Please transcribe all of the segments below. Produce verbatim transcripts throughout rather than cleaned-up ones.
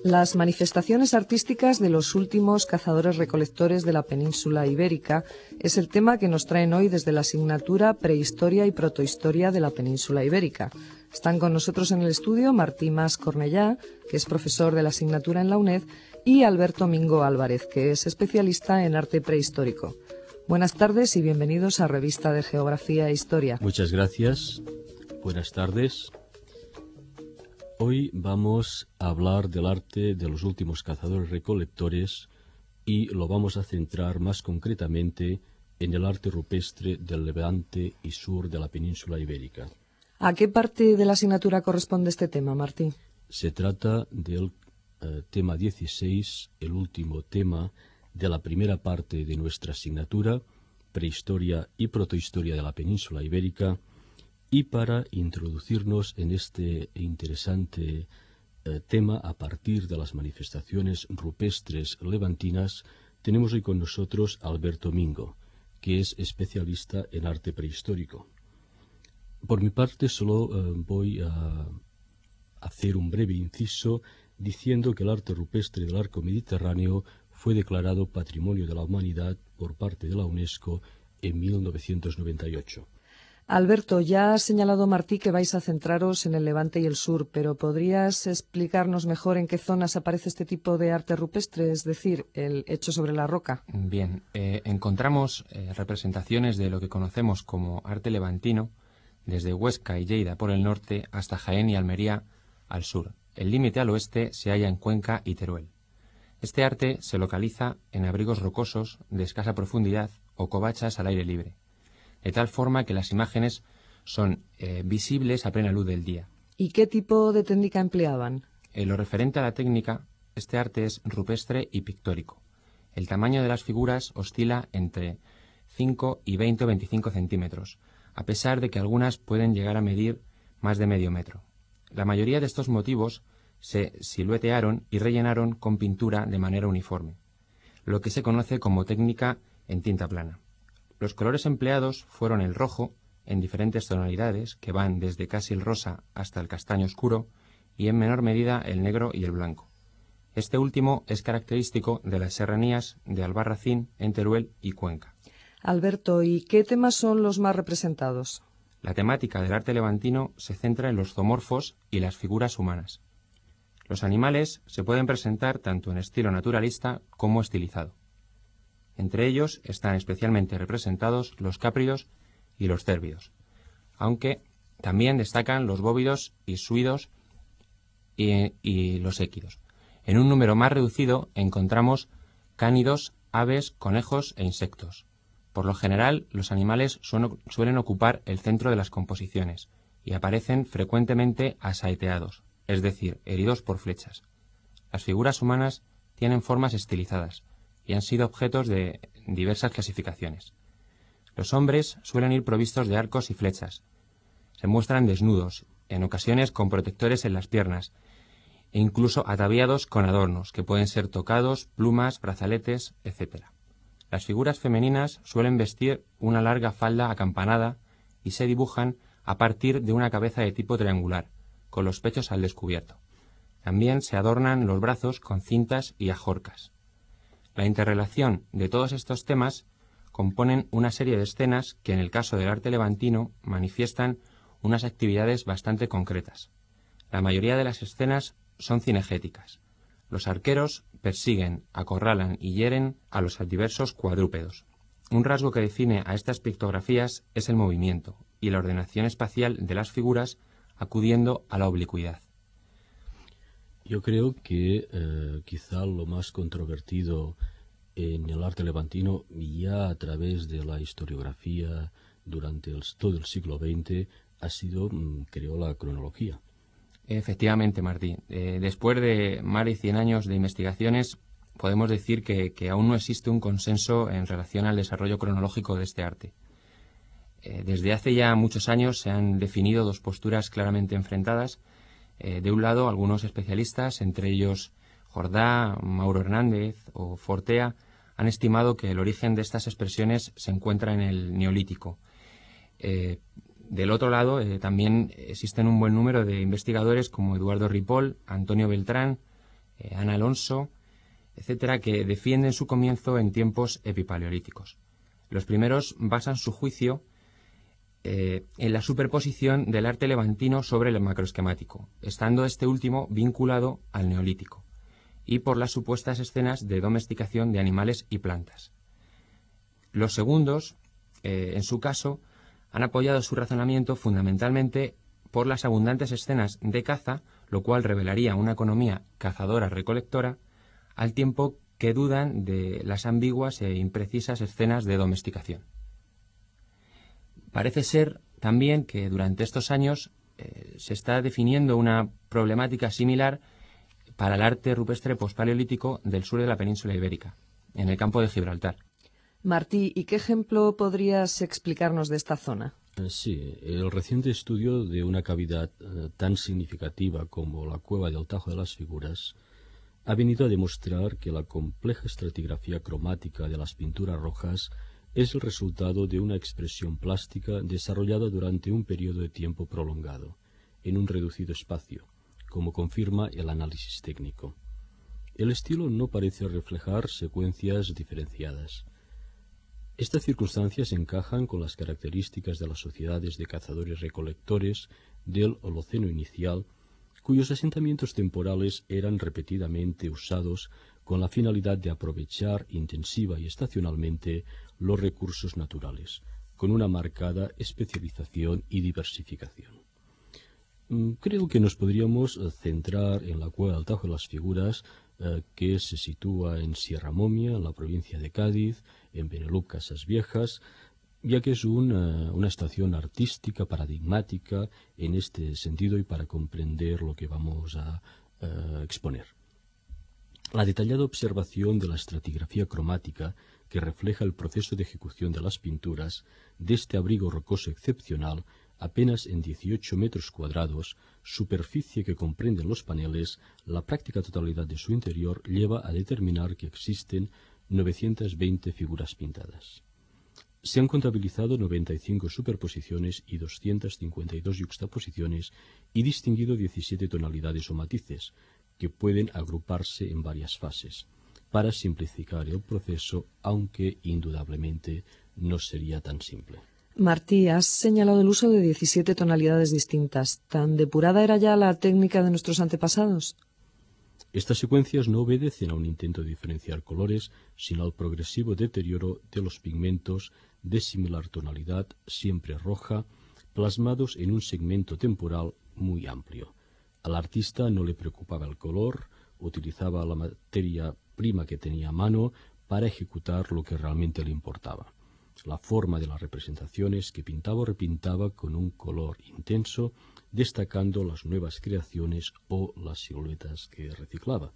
Las manifestaciones artísticas de los últimos cazadores-recolectores de la península ibérica es el tema que nos traen hoy desde la asignatura Prehistoria y Protohistoria de la península ibérica. Están con nosotros en el estudio Martí Mas Cornellá, que es profesor de la asignatura en la UNED, y Alberto Mingo Álvarez, que es especialista en arte prehistórico. Buenas tardes y bienvenidos a Revista de Geografía e Historia. Muchas gracias. Buenas tardes. Hoy vamos a hablar del arte de los últimos cazadores-recolectores y lo vamos a centrar más concretamente en el arte rupestre del levante y sur de la península ibérica. ¿A qué parte de la asignatura corresponde este tema, Martí? Se trata del eh, tema dieciséis, el último tema de la primera parte de nuestra asignatura, Prehistoria y Protohistoria de la península ibérica. Y para introducirnos en este interesante eh, tema a partir de las manifestaciones rupestres levantinas, tenemos hoy con nosotros a Alberto Mingo, que es especialista en arte prehistórico. Por mi parte, solo eh, voy a hacer un breve inciso diciendo que el arte rupestre del arco mediterráneo fue declarado Patrimonio de la Humanidad por parte de la UNESCO en mil novecientos noventa y ocho. Alberto, ya ha señalado Martí que vais a centraros en el levante y el sur, pero ¿podrías explicarnos mejor en qué zonas aparece este tipo de arte rupestre, es decir, el hecho sobre la roca? Bien, eh, encontramos eh, representaciones de lo que conocemos como arte levantino, desde Huesca y Lleida por el norte hasta Jaén y Almería al sur. El límite al oeste se halla en Cuenca y Teruel. Este arte se localiza en abrigos rocosos de escasa profundidad o covachas al aire libre, de tal forma que las imágenes son eh, visibles a plena luz del día. ¿Y qué tipo de técnica empleaban? En lo referente a la técnica, este arte es rupestre y pictórico. El tamaño de las figuras oscila entre cinco y veinte o veinticinco centímetros, a pesar de que algunas pueden llegar a medir más de medio metro. La mayoría de estos motivos se siluetearon y rellenaron con pintura de manera uniforme, lo que se conoce como técnica en tinta plana. Los colores empleados fueron el rojo, en diferentes tonalidades, que van desde casi el rosa hasta el castaño oscuro, y en menor medida el negro y el blanco. Este último es característico de las serranías de Albarracín, en Teruel y Cuenca. Alberto, ¿y qué temas son los más representados? La temática del arte levantino se centra en los zoomorfos y las figuras humanas. Los animales se pueden presentar tanto en estilo naturalista como estilizado. Entre ellos están especialmente representados los cápridos y los cérvidos, aunque también destacan los bóvidos y suidos y, y los équidos. En un número más reducido encontramos cánidos, aves, conejos e insectos. Por lo general, los animales suelen ocupar el centro de las composiciones y aparecen frecuentemente asaeteados, es decir, heridos por flechas. Las figuras humanas tienen formas estilizadas y han sido objetos de diversas clasificaciones. Los hombres suelen ir provistos de arcos y flechas. Se muestran desnudos, en ocasiones con protectores en las piernas, e incluso ataviados con adornos, que pueden ser tocados, plumas, brazaletes, etcétera. Las figuras femeninas suelen vestir una larga falda acampanada y se dibujan a partir de una cabeza de tipo triangular, con los pechos al descubierto. También se adornan los brazos con cintas y ajorcas. La interrelación de todos estos temas componen una serie de escenas que en el caso del arte levantino manifiestan unas actividades bastante concretas. La mayoría de las escenas son cinegéticas. Los arqueros persiguen, acorralan y hieren a los diversos cuadrúpedos. Un rasgo que define a estas pictografías es el movimiento y la ordenación espacial de las figuras acudiendo a la oblicuidad. Yo creo que eh, quizá lo más controvertido en el arte levantino, ya a través de la historiografía durante el, todo el siglo veinte, ha sido, creo, la cronología. Efectivamente, Martí. Eh, después de más de cien años de investigaciones, podemos decir que, que aún no existe un consenso en relación al desarrollo cronológico de este arte. Eh, desde hace ya muchos años se han definido dos posturas claramente enfrentadas. Eh, de un lado, algunos especialistas, entre ellos Jordá, Mauro Hernández o Fortea, han estimado que el origen de estas expresiones se encuentra en el Neolítico. Eh, del otro lado, eh, también existen un buen número de investigadores como Eduardo Ripoll, Antonio Beltrán, eh, Ana Alonso, etcétera, que defienden su comienzo en tiempos epipaleolíticos. Los primeros basan su juicio eh, en la superposición del arte levantino sobre el macroesquemático, estando este último vinculado al neolítico, y por las supuestas escenas de domesticación de animales y plantas. Los segundos, eh, en su caso, han apoyado su razonamiento fundamentalmente por las abundantes escenas de caza, lo cual revelaría una economía cazadora-recolectora, al tiempo que dudan de las ambiguas e imprecisas escenas de domesticación. Parece ser también que durante estos años eh, se está definiendo una problemática similar para el arte rupestre pospaleolítico del sur de la península ibérica, en el campo de Gibraltar. Martí, ¿y qué ejemplo podrías explicarnos de esta zona? Sí, el reciente estudio de una cavidad eh, tan significativa como la cueva del Tajo de las Figuras ha venido a demostrar que la compleja estratigrafía cromática de las pinturas rojas es el resultado de una expresión plástica desarrollada durante un periodo de tiempo prolongado, en un reducido espacio, como confirma el análisis técnico. El estilo no parece reflejar secuencias diferenciadas. Estas circunstancias encajan con las características de las sociedades de cazadores-recolectores del Holoceno inicial, cuyos asentamientos temporales eran repetidamente usados con la finalidad de aprovechar intensiva y estacionalmente los recursos naturales, con una marcada especialización y diversificación. Creo que nos podríamos centrar en la cueva del Tajo de las Figuras, eh, que se sitúa en Sierra Momia, en la provincia de Cádiz, en Beneluc, Casas Viejas, ya que es una, una estación artística paradigmática en este sentido y para comprender lo que vamos a, a exponer. La detallada observación de la estratigrafía cromática que refleja el proceso de ejecución de las pinturas de este abrigo rocoso excepcional, apenas en dieciocho metros cuadrados, superficie que comprenden los paneles, la práctica totalidad de su interior lleva a determinar que existen novecientas veinte figuras pintadas. Se han contabilizado noventa y cinco superposiciones y doscientas cincuenta y dos yuxtaposiciones y distinguido diecisiete tonalidades o matices, que pueden agruparse en varias fases, para simplificar el proceso, aunque indudablemente no sería tan simple. Martí, has señalado el uso de diecisiete tonalidades distintas. ¿Tan depurada era ya la técnica de nuestros antepasados? Estas secuencias no obedecen a un intento de diferenciar colores, sino al progresivo deterioro de los pigmentos de similar tonalidad, siempre roja, plasmados en un segmento temporal muy amplio. Al artista no le preocupaba el color, utilizaba la materia prima que tenía a mano para ejecutar lo que realmente le importaba. La forma de las representaciones que pintaba o repintaba con un color intenso, destacando las nuevas creaciones o las siluetas que reciclaba.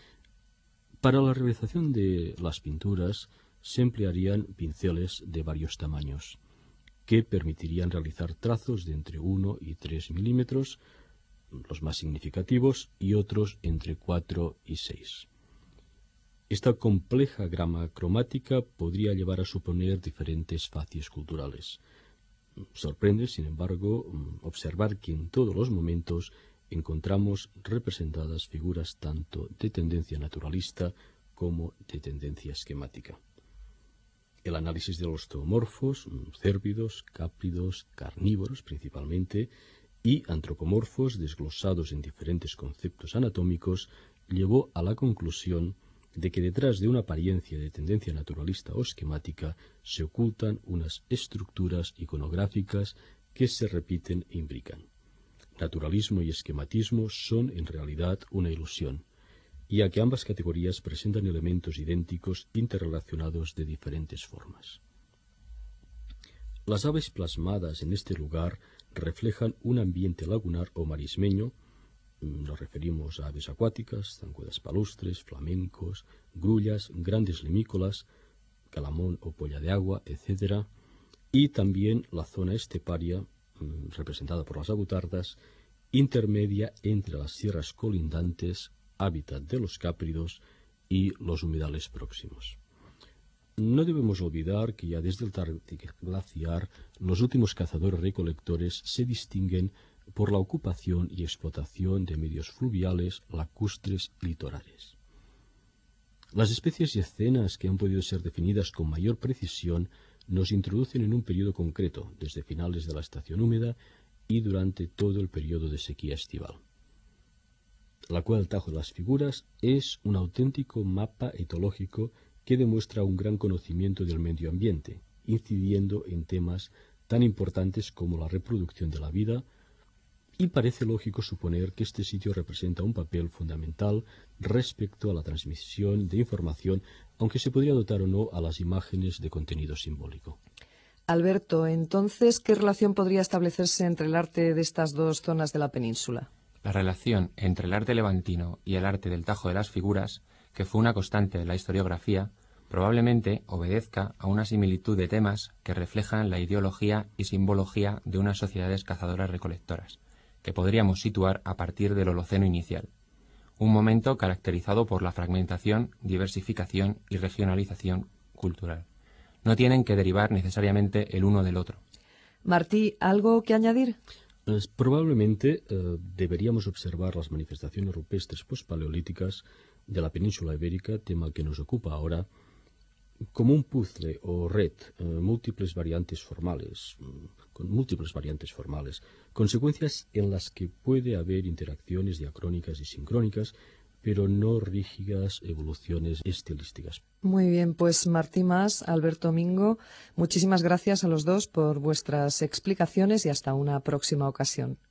Para la realización de las pinturas se emplearían pinceles de varios tamaños, que permitirían realizar trazos de entre uno y tres milímetros, los más significativos, y otros entre cuatro y seis. Esta compleja gama cromática podría llevar a suponer diferentes facies culturales. Sorprende, sin embargo, observar que en todos los momentos encontramos representadas figuras tanto de tendencia naturalista como de tendencia esquemática. El análisis de los zoomorfos, cérvidos, cápridos, carnívoros principalmente, y antropomorfos desglosados en diferentes conceptos anatómicos, llevó a la conclusión de que detrás de una apariencia de tendencia naturalista o esquemática se ocultan unas estructuras iconográficas que se repiten e imbrican. Naturalismo y esquematismo son en realidad una ilusión, ya que ambas categorías presentan elementos idénticos interrelacionados de diferentes formas. Las aves plasmadas en este lugar reflejan un ambiente lagunar o marismeño. Nos referimos a aves acuáticas, zancudas palustres, flamencos, grullas, grandes lemícolas, calamón o polla de agua, etcétera. Y también la zona esteparia, representada por las abutardas, intermedia entre las sierras colindantes, hábitat de los cápridos, y los humedales próximos. No debemos olvidar que ya desde el Tardiglaciar los últimos cazadores-recolectores se distinguen por la ocupación y explotación de medios fluviales, lacustres y litorales. Las especies y escenas que han podido ser definidas con mayor precisión nos introducen en un periodo concreto, desde finales de la estación húmeda y durante todo el periodo de sequía estival. La Cueva del Tajo de las Figuras es un auténtico mapa etológico que demuestra un gran conocimiento del medio ambiente, incidiendo en temas tan importantes como la reproducción de la vida, y parece lógico suponer que este sitio representa un papel fundamental respecto a la transmisión de información, aunque se podría dotar o no a las imágenes de contenido simbólico. Alberto, entonces, ¿qué relación podría establecerse entre el arte de estas dos zonas de la península? La relación entre el arte levantino y el arte del Tajo de las Figuras, que fue una constante de la historiografía, probablemente obedezca a una similitud de temas que reflejan la ideología y simbología de unas sociedades cazadoras-recolectoras, que podríamos situar a partir del Holoceno inicial, un momento caracterizado por la fragmentación, diversificación y regionalización cultural. No tienen que derivar necesariamente el uno del otro. Martí, ¿algo que añadir? Pues, probablemente eh, deberíamos observar las manifestaciones rupestres pospaleolíticas de la península ibérica, tema que nos ocupa ahora, como un puzzle o red, eh, múltiples variantes formales, con múltiples variantes formales, consecuencias en las que puede haber interacciones diacrónicas y sincrónicas, pero no rígidas evoluciones estilísticas. Muy bien, pues Martí Mas, Alberto Mingo, muchísimas gracias a los dos por vuestras explicaciones y hasta una próxima ocasión.